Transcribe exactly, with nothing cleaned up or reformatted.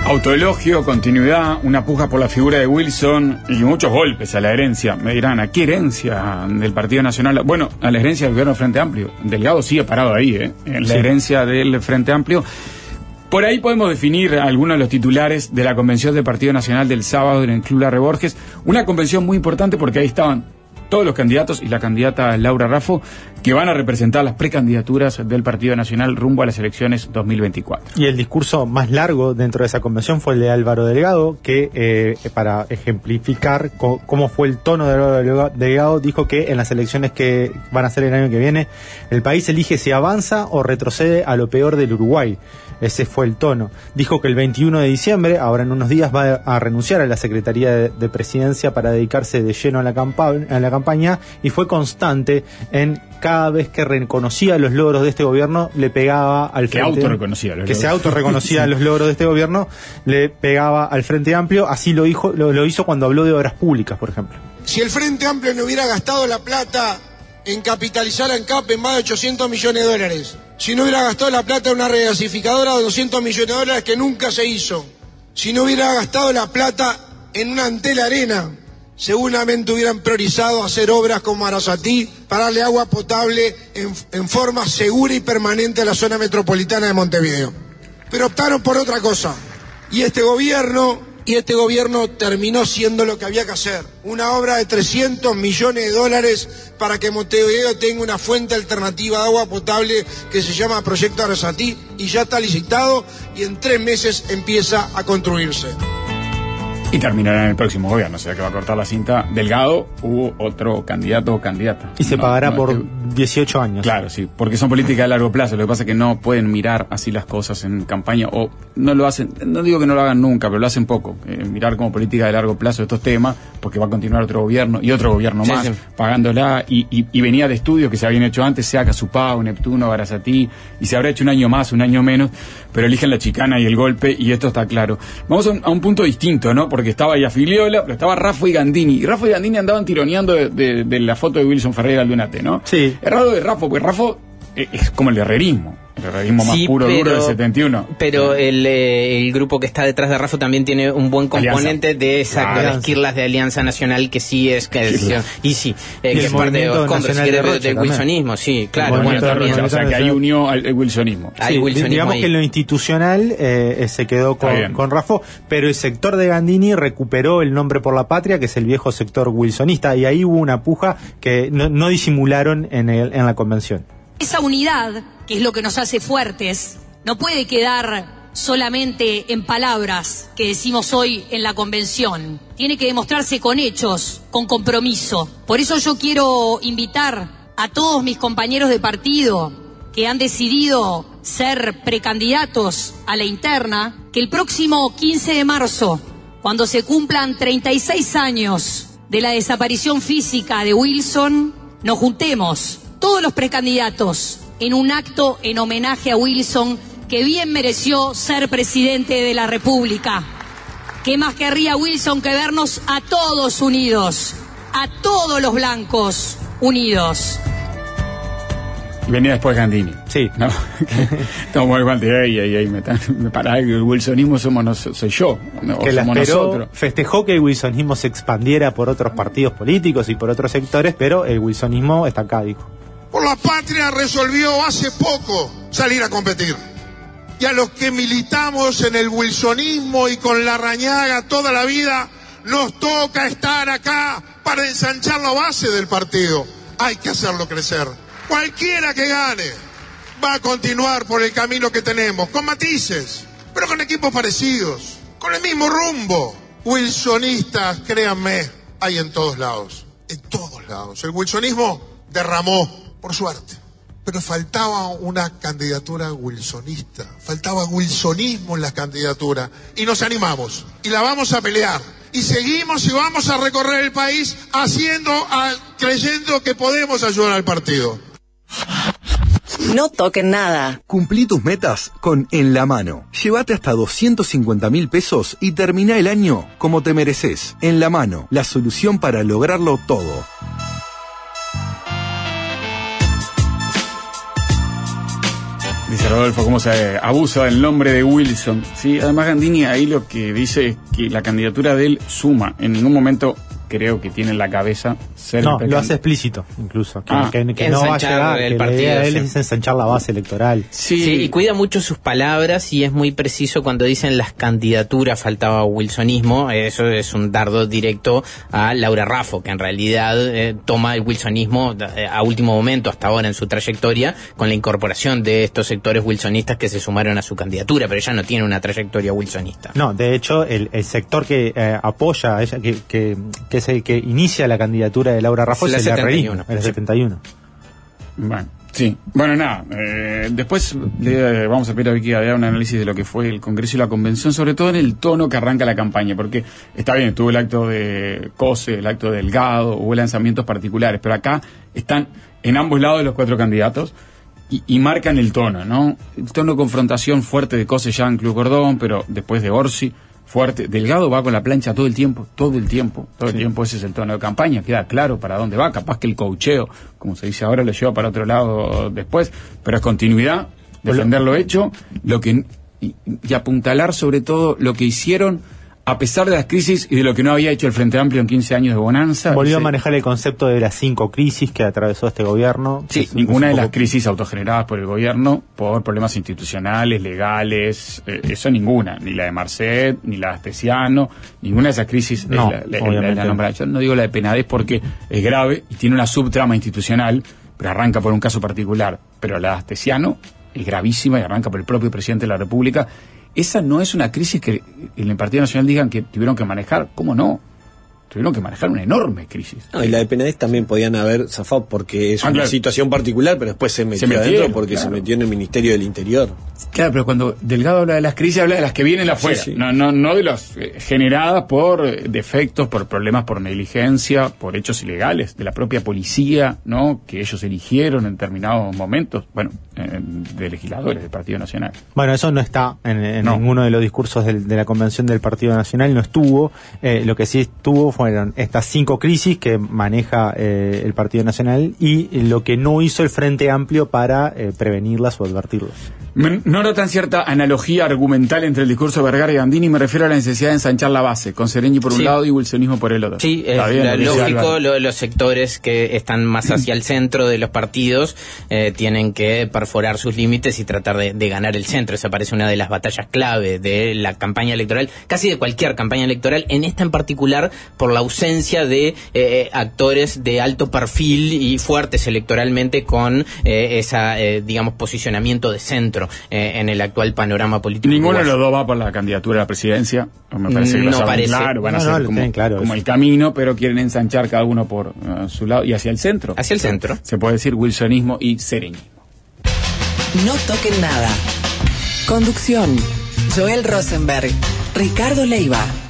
Autoelogio, continuidad, una puja por la figura de Wilson y muchos golpes a la herencia. Me dirán, ¿a qué herencia del Partido Nacional? Bueno, a la herencia del gobierno del Frente Amplio. Delgado sigue parado ahí, ¿eh? En la sí. herencia del Frente Amplio. Por ahí podemos definir algunos de los titulares de la convención del Partido Nacional del sábado en el Club Larre Borges. Una convención muy importante porque ahí estaban todos los candidatos y la candidata Laura Raffo, que van a representar las precandidaturas del Partido Nacional rumbo a las elecciones dos mil veinticuatro. Y el discurso más largo dentro de esa convención fue el de Álvaro Delgado, que eh, para ejemplificar co- cómo fue el tono de Álvaro Delgado, dijo que en las elecciones que van a ser el año que viene, el país elige si avanza o retrocede a lo peor del Uruguay. Ese fue el tono. Dijo que el veintiuno de diciembre, ahora en unos días, va a renunciar a la Secretaría de, de Presidencia para dedicarse de lleno a la, campa- a la campaña, y fue constante en cada vez que reconocía los logros de este gobierno, le pegaba al que frente... autorreconocía los que logros. se autorreconocía sí. los logros de este gobierno, le pegaba al Frente Amplio. Así lo hizo, lo, lo hizo cuando habló de obras públicas, por ejemplo. Si el Frente Amplio no hubiera gastado la plata en capitalizar a ANCAP en más de ochocientos millones de dólares, si no hubiera gastado la plata en una regasificadora de doscientos millones de dólares que nunca se hizo, si no hubiera gastado la plata en una Antel Arena, seguramente hubieran priorizado hacer obras como Arasatí para darle agua potable en, en forma segura y permanente a la zona metropolitana de Montevideo. Pero optaron por otra cosa. Y este gobierno, y este gobierno terminó siendo lo que había que hacer. Una obra de trescientos millones de dólares para que Montevideo tenga una fuente alternativa de agua potable que se llama Proyecto Arasatí, y ya está licitado y en tres meses empieza a construirse. Y terminará en el próximo gobierno, o sea que va a cortar la cinta Delgado, hubo otro candidato o candidata. Y se no, pagará no, por este... dieciocho años. Claro, sí, porque son políticas de largo plazo. Lo que pasa es que no pueden mirar así las cosas en campaña, o no lo hacen, no digo que no lo hagan nunca, pero lo hacen poco. Eh, mirar como política de largo plazo estos temas, porque va a continuar otro gobierno y otro gobierno sí, más, sí. pagándola, y, y, y venía de estudios que se habían hecho antes, sea Casupao, Neptuno, Arasatí, y se habrá hecho un año más, un año menos, pero eligen la chicana y el golpe, y esto está claro. Vamos a un, a un punto distinto, ¿no? Porque estaba ahí afiliado, pero estaba Raffo y Gandini, y Raffo y Gandini andaban tironeando de, de, de la foto de Wilson Ferreira Aldunate, ¿no? Sí. Es raro de Raffo, porque Raffo es, es como el herrerismo, el herrerismo más sí, puro, pero, duro del setenta y uno. Pero el, eh, el grupo que está detrás de Raffo también tiene un buen componente Alianza. de esa de las esquirlas de Alianza Nacional, que sí es que sí, claro. y sí, eh, que es parte de los contras, si de, de, del wilsonismo, sí, claro. Bueno, también, o sea que ahí unió al wilsonismo. Sí, al wilsonismo digamos ahí. Que en lo institucional eh, se quedó con, con Raffo, pero el sector de Gandini recuperó el nombre por la patria, que es el viejo sector wilsonista, y ahí hubo una puja que no, no disimularon en, el, en la convención. Esa unidad, que es lo que nos hace fuertes, no puede quedar solamente en palabras que decimos hoy en la convención. Tiene que demostrarse con hechos, con compromiso. Por eso yo quiero invitar a todos mis compañeros de partido que han decidido ser precandidatos a la interna, que el próximo quince de marzo, cuando se cumplan treinta y seis años de la desaparición física de Wilson, nos juntemos todos los precandidatos en un acto en homenaje a Wilson, que bien mereció ser presidente de la República. ¿Qué más querría Wilson que vernos a todos unidos, a todos los blancos unidos? Y venía después Gandini. Sí. ¿No? Estamos igual de ahí, ahí, ahí, me, me para el wilsonismo somos no, soy yo. No, que la somos esperó, nosotros. Festejó que el wilsonismo se expandiera por otros partidos políticos y por otros sectores, pero el wilsonismo está acá, dijo. Por la Patria resolvió hace poco salir a competir. Y a los que militamos en el wilsonismo y con Larrañaga toda la vida, nos toca estar acá para ensanchar la base del partido. Hay que hacerlo crecer. Cualquiera que gane va a continuar por el camino que tenemos, con matices, pero con equipos parecidos, con el mismo rumbo. Wilsonistas, créanme, hay en todos lados, en todos lados. El wilsonismo derramó, por suerte, pero faltaba una candidatura wilsonista, faltaba wilsonismo en la candidatura, y nos animamos, y la vamos a pelear. Y seguimos y vamos a recorrer el país haciendo, a, creyendo que podemos ayudar al partido. No toquen nada. Cumplí tus metas con En la Mano. Llévate hasta doscientos cincuenta mil pesos y termina el año como te mereces. En la Mano, la solución para lograrlo todo. Dice Rodolfo, cómo se abusa del nombre de Wilson. Sí, además Gandini ahí lo que dice es que la candidatura de él suma. En ningún momento creo que tiene en la cabeza ser no, lo hace explícito incluso que, ah, que, que no va a llegar el que partido, la idea de él sí. es ensanchar la base electoral. Sí. sí, y cuida mucho sus palabras y es muy preciso cuando dicen las candidaturas faltaba wilsonismo. Eso es un dardo directo a Laura Raffo, que en realidad eh, toma el wilsonismo eh, a último momento hasta ahora en su trayectoria con la incorporación de estos sectores wilsonistas que se sumaron a su candidatura, pero ella no tiene una trayectoria wilsonista. No, de hecho el, el sector que eh, apoya a ella, que, que, que es el que inicia la candidatura de Laura Raffo, es el setenta y uno. El setenta y uno. Bueno, sí. Bueno, nada. Eh, después le, vamos a pedir a Vicky a dar un análisis de lo que fue el Congreso y la Convención, sobre todo en el tono que arranca la campaña, porque está bien, tuvo el acto de Cose, el acto de Delgado, hubo lanzamientos particulares, pero acá están en ambos lados de los cuatro candidatos y, y marcan el tono, ¿no? El tono de confrontación fuerte de Cose ya en Club Cordón, pero después de Orsi. Fuerte. Delgado va con la plancha todo el tiempo, todo el tiempo, todo el sí. tiempo. Ese es el tono de campaña, queda claro para dónde va. Capaz que el coacheo, como se dice ahora, lo lleva para otro lado después, pero es continuidad, defender lo hecho, lo que y, y apuntalar sobre todo lo que hicieron a pesar de las crisis y de lo que no había hecho el Frente Amplio en quince años de bonanza. Volvió ese... a manejar el concepto de las cinco crisis que atravesó este gobierno. Sí, es, ninguna es de poco... las crisis autogeneradas por el gobierno, por problemas institucionales, legales, eh, eso ninguna, ni la de Marcet, ni la de Astesiano, ninguna de esas crisis no, es la, la, la, la nombrada. Yo no digo la de Penades porque es grave y tiene una subtrama institucional, pero arranca por un caso particular, pero la de Astesiano es gravísima y arranca por el propio presidente de la República. Esa no es una crisis que en el Partido Nacional digan que tuvieron que manejar. ¿Cómo no? Tuvieron que manejar una enorme crisis. No, y la de Penades también podían haber zafado porque es ah, una claro. situación particular, pero después se metió, se metió adentro porque claro. se metió en el Ministerio del Interior. Claro, pero cuando Delgado habla de las crisis, habla de las que vienen de afuera. Sí, sí. No, no, no de las eh, generadas por eh, defectos, por problemas, por negligencia, por hechos ilegales, de la propia policía, ¿no? Que ellos eligieron en determinados momentos, bueno, eh, de legisladores del Partido Nacional. Bueno, eso no está en, en no. ninguno de los discursos del, de la convención del Partido Nacional, no estuvo. Eh, lo que sí estuvo fueron estas cinco crisis que maneja eh, el Partido Nacional y lo que no hizo el Frente Amplio para eh, prevenirlas o advertirlas. No notan cierta analogía argumental entre el discurso de Vergara y Gandini. Me refiero a la necesidad de ensanchar la base, con Sereni por un sí. lado y wilsonismo por el otro. Sí, es bien, lógico, lo, los sectores que están más hacia el centro de los partidos eh, tienen que perforar sus límites y tratar de, de ganar el centro. Esa parece una de las batallas clave de la campaña electoral, casi de cualquier campaña electoral, en esta en particular por la ausencia de eh, actores de alto perfil y fuertes electoralmente con eh, esa, eh, digamos, posicionamiento de centro eh, en el actual panorama político. Ninguno de los dos va por la candidatura a la presidencia. Me parece que no lo parece. Claro, van a no, ser no, como, claro como el camino, pero quieren ensanchar cada uno por uh, su lado y hacia el centro. Hacia el centro. Se puede decir wilsonismo y serenismo. No toquen nada. Conducción: Joel Rosenberg, Ricardo Leiva.